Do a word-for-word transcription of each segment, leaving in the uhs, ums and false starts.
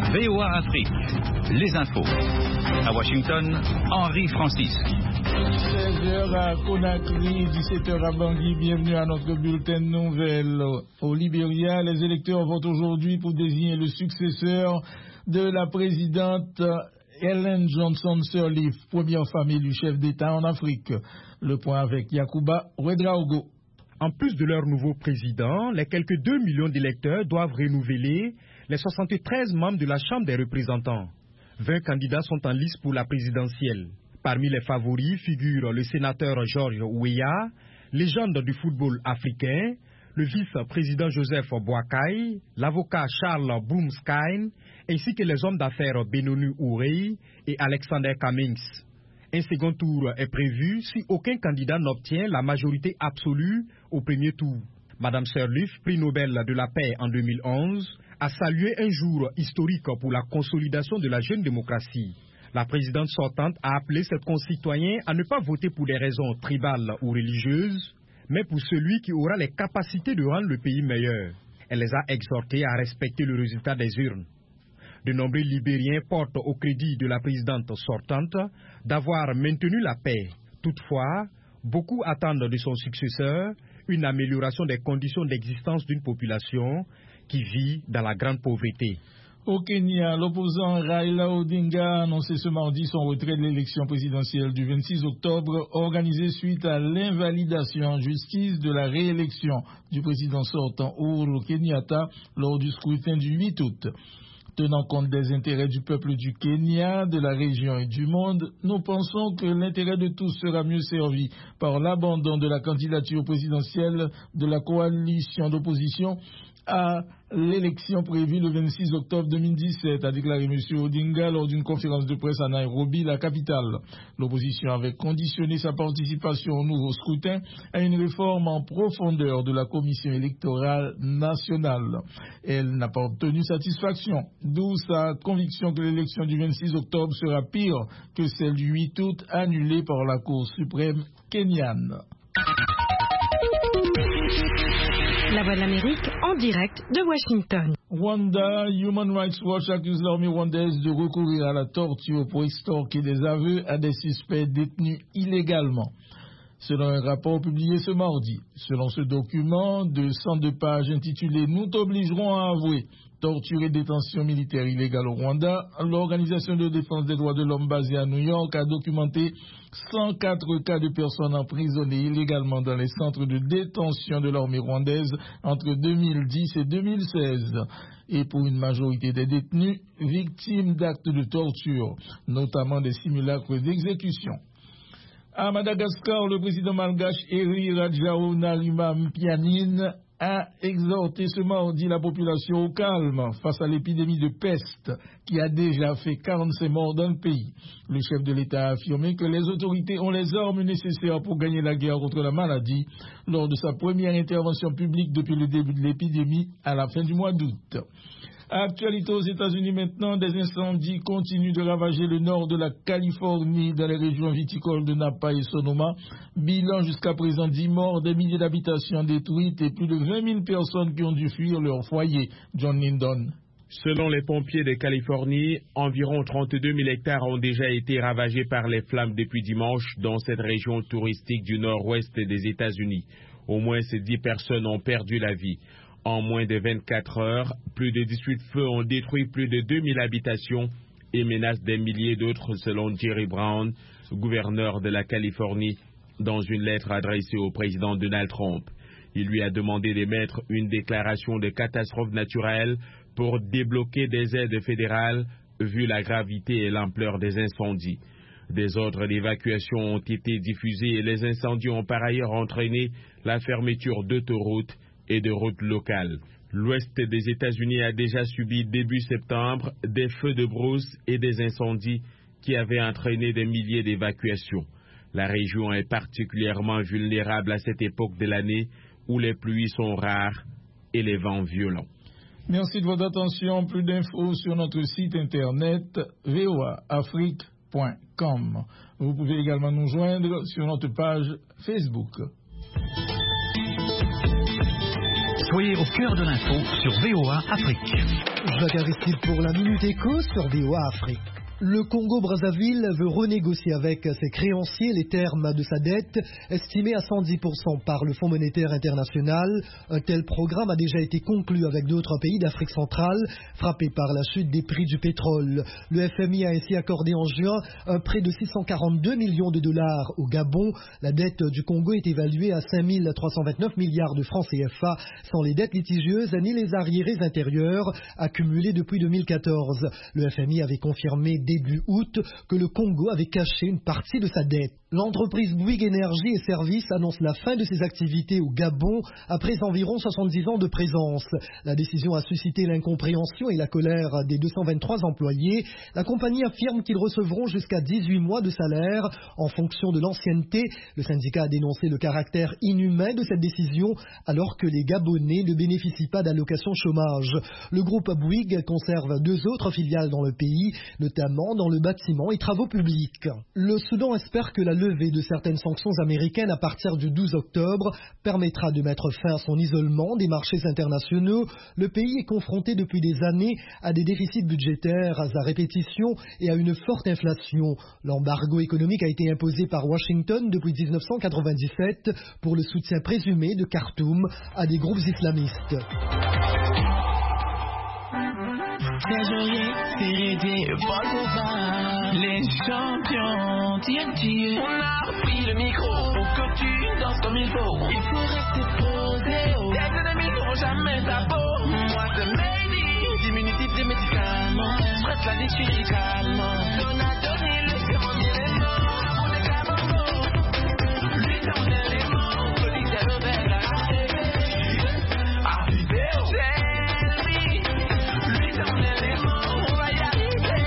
V O A Afrique, les infos. À Washington, Henri Francis. seize heures à Conakry, dix-sept heures à Bangui. Bienvenue à notre bulletin de nouvelles. Au Libéria, les électeurs votent aujourd'hui pour désigner le successeur de la présidente Ellen Johnson Sirleaf, première femme élue chef d'État en Afrique. Le point avec Yacouba Ouedraogo. En plus de leur nouveau président, les quelques deux millions d'électeurs doivent renouveler les soixante-treize membres de la Chambre des représentants. vingt candidats sont en lice pour la présidentielle. Parmi les favoris figurent le sénateur George Weah, légende du football africain, le vice-président Joseph Boakai, l'avocat Charles Boomskine, ainsi que les hommes d'affaires Benonu Ourey et Alexander Cummings. Un second tour est prévu si aucun candidat n'obtient la majorité absolue au premier tour. Madame Sirleaf, prix Nobel de la paix en deux mille onze, a salué un jour historique pour la consolidation de la jeune démocratie. La présidente sortante a appelé ses concitoyens à ne pas voter pour des raisons tribales ou religieuses, mais pour celui qui aura les capacités de rendre le pays meilleur. Elle les a exhortés à respecter le résultat des urnes. De nombreux Libériens portent au crédit de la présidente sortante d'avoir maintenu la paix. Toutefois, beaucoup attendent de son successeur une amélioration des conditions d'existence d'une population qui vit dans la grande pauvreté. Au Kenya, l'opposant Raila Odinga a annoncé ce mardi son retrait de l'élection présidentielle du vingt-six octobre, organisée suite à l'invalidation en justice de la réélection du président sortant Uhuru Kenyatta lors du scrutin du huit août. Tenant compte des intérêts du peuple du Kenya, de la région et du monde, nous pensons que l'intérêt de tous sera mieux servi par l'abandon de la candidature présidentielle de la coalition d'opposition à l'élection prévue le vingt-six octobre deux mille dix-sept, a déclaré M. Odinga lors d'une conférence de presse à Nairobi, la capitale. L'opposition avait conditionné sa participation au nouveau scrutin à une réforme en profondeur de la commission électorale nationale. Elle n'a pas obtenu satisfaction, d'où sa conviction que l'élection du vingt-six octobre sera pire que celle du huit août annulée par la Cour suprême kenyane. La Voix de l'Amérique en direct de Washington. Rwanda, Human Rights Watch accuse l'armée rwandaise de recourir à la torture pour extorquer des aveux à des suspects détenus illégalement. Selon un rapport publié ce mardi, selon ce document de cent deux pages intitulé « Nous t'obligerons à avouer ». Torture et détention militaire illégale au Rwanda, l'Organisation de défense des droits de l'homme basée à New York a documenté cent quatre cas de personnes emprisonnées illégalement dans les centres de détention de l'armée rwandaise entre deux mille dix et deux mille seize. Et pour une majorité des détenus, victimes d'actes de torture, notamment des simulacres d'exécution. À Madagascar, le président malgache Eri Rajaonarimampianine a exhorté ce mardi la population au calme face à l'épidémie de peste qui a déjà fait quarante-cinq morts dans le pays. Le chef de l'État a affirmé que les autorités ont les armes nécessaires pour gagner la guerre contre la maladie lors de sa première intervention publique depuis le début de l'épidémie à la fin du mois d'août. Actualité aux États-Unis maintenant, des incendies continuent de ravager le nord de la Californie dans les régions viticoles de Napa et Sonoma. Bilan jusqu'à présent dix morts, des milliers d'habitations détruites et plus de vingt mille personnes qui ont dû fuir leur foyer. John Lindon. Selon les pompiers de Californie, environ trente-deux mille hectares ont déjà été ravagés par les flammes depuis dimanche dans cette région touristique du nord-ouest des États-Unis. Au moins dix personnes ont perdu la vie. En moins de vingt-quatre heures, plus de dix-huit feux ont détruit plus de deux mille habitations et menacent des milliers d'autres selon Jerry Brown, gouverneur de la Californie, dans une lettre adressée au président Donald Trump. Il lui a demandé d'émettre une déclaration de catastrophe naturelle pour débloquer des aides fédérales vu la gravité et l'ampleur des incendies. Des ordres d'évacuation ont été diffusés et les incendies ont par ailleurs entraîné la fermeture d'autoroutes et de routes locales. L'ouest des États-Unis a déjà subi début septembre des feux de brousse et des incendies qui avaient entraîné des milliers d'évacuations. La région est particulièrement vulnérable à cette époque de l'année où les pluies sont rares et les vents violents. Merci de votre attention. Plus d'infos sur notre site internet v o a afrique point com. Vous pouvez également nous joindre sur notre page Facebook. Soyez au cœur de l'info sur V O A Afrique. Jacques Aristide pour la Minute Éco sur V O A Afrique. Le Congo-Brazzaville veut renégocier avec ses créanciers les termes de sa dette, estimée à cent dix pour cent par le Fonds monétaire international. Un tel programme a déjà été conclu avec d'autres pays d'Afrique centrale, frappés par la chute des prix du pétrole. Le F M I a ainsi accordé en juin un prêt de six cent quarante-deux millions de dollars au Gabon. La dette du Congo est évaluée à cinq mille trois cent vingt-neuf milliards de francs C F A, sans les dettes litigieuses ni les arriérés intérieurs accumulés depuis deux mille quatorze. Le F M I avait confirmé début août que le Congo avait caché une partie de sa dette. L'entreprise Bouygues Énergie et Services annonce la fin de ses activités au Gabon après environ soixante-dix ans de présence. La décision a suscité l'incompréhension et la colère des deux cent vingt-trois employés. La compagnie affirme qu'ils recevront jusqu'à dix-huit mois de salaire en fonction de l'ancienneté. Le syndicat a dénoncé le caractère inhumain de cette décision alors que les Gabonais ne bénéficient pas d'allocation chômage. Le groupe Bouygues conserve deux autres filiales dans le pays, notamment dans le bâtiment et travaux publics. Le Soudan espère que la levée de certaines sanctions américaines à partir du douze octobre permettra de mettre fin à son isolement des marchés internationaux. Le pays est confronté depuis des années à des déficits budgétaires à répétition et à une forte inflation. L'embargo économique a été imposé par Washington depuis mille neuf cent quatre-vingt-dix-sept pour le soutien présumé de Khartoum à des groupes islamistes. Trésorier, Férédier, Paul Gauvin, les champions, T N T. On a pris le micro pour que tu danses comme il faut. Il faut rester posé. Tes ennemis n'auront jamais ta peau. Moi c'est Mehdi, diminutif des médicaments. Je traite la déchirée calmement. On a donné le second élément. On est comme lui dans l'élément. Police est rebelle à arrivé. C'est lui. Lui dans l'élément. On va y arriver.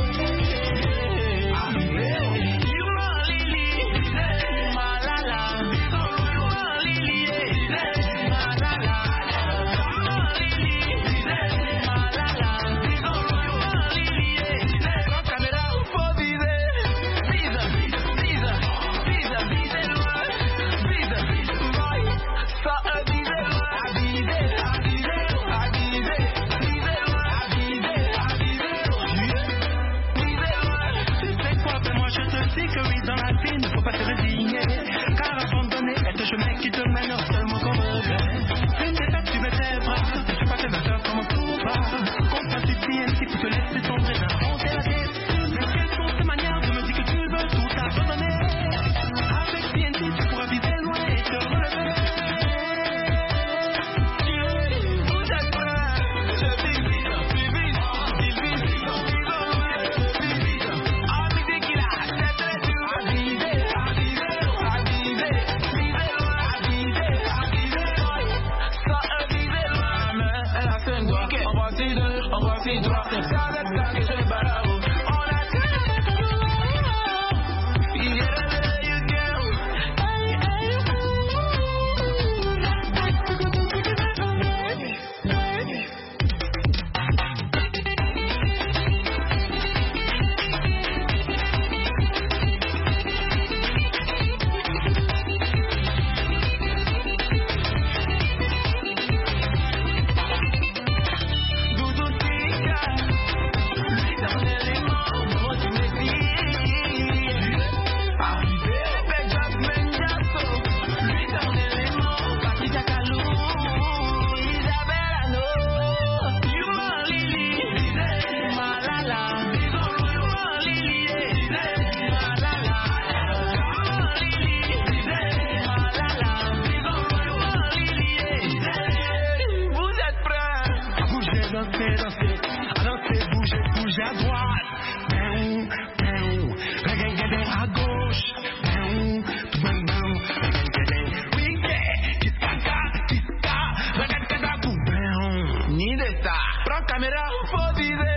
Arrivé. You want Lily. Malala. You want Lily. Malala. You want Lily. Malala. You want Lily. Prends caméra, faut viser. Vise, vise, vise, vise loin. Vise, boy. Ça a visé loin. A visé, a visé, a visé. Visé loin, a visé, a visé. Visé loin. C'est quoi, ben moi je te dis que oui, dans la vie, ne faut pas te résigner. Car abandonner est un chemin qui te mène seulement comme un rêve. Une défaite, tu mets tes bras. Tu passes tes affaires comme un tout bas. Comprends tu T N T pour te laisser tomber dans la honte et la tête. Mais quelles sont ces manières de me dire que tu veux tout abandonner? Avec T N T, tu pourras viser loin et te relever. Vous êtes prêts? Je vise, plus vite, il vise, il vise, plus vite. En musique il a, c'est très dur. A visé, a visé, a visé. Visé loin, a visé, a visé. Ça a visé loin, mais elle a fait une doigt. On voici deux, on voici trois. C'est ça, c'est ça que je bats là-haut. On a tout. You get a little, you girl. Hey, hey, Doudou Tika, lui dans l'élément, moi tu me dis. Arrivé, Pedro Mendiasso, lui dans l'élément, Patricia Kalou, Isabelle Ano, you want Lily, Malala, you want Lily, Malala, you want Lily, Malala, you want Lily. Vous êtes prêts? Bougez, dansez, dansez. À danser, bougez, bougez à droite. Péou, péou. Regain-gain à gauche. Péou, tout bang, bang. Regain-gain. Oui, yeah. Kiska, kiska. Regain-gain à gauche. Péou. Ni de ça. Prends caméra, faut viser.